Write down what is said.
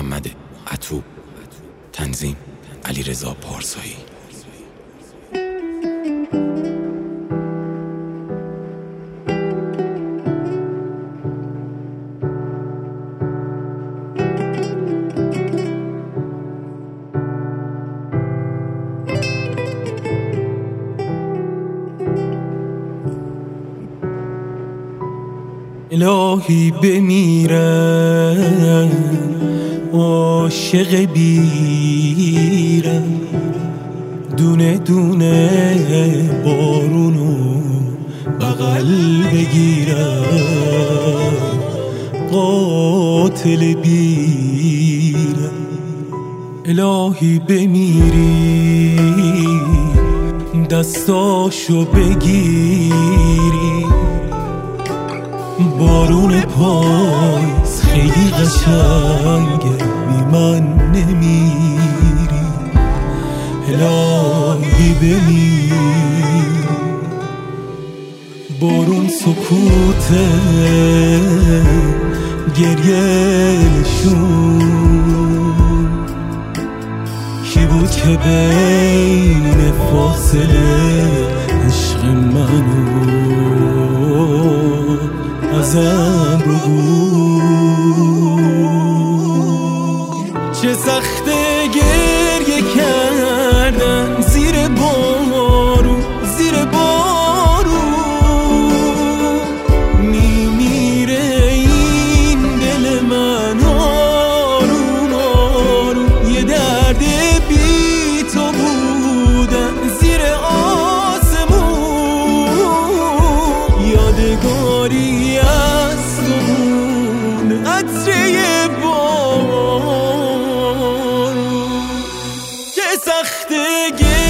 محمد عطوب. تنظیم علیرضا پارسایی. الهی بمیرم عاشق بیرم، دونه دونه بارونو بغل بگیرم، قاتل بیرم. الهی بمیری دستاشو بگیری، بارون پاییز خیلی قشنگه بی من نمیری. الهی بمیر، بارون سکوته گریه نشون، کی بود که بین فاصله عشق منو ازم رو بود. چه سخته گریه کردن زیر بارون، زیر بارون میمیره این دل من آروم آروم. یه درد بی تو بودن زیر آسمون، یادگاری قطره بارون. چه سخته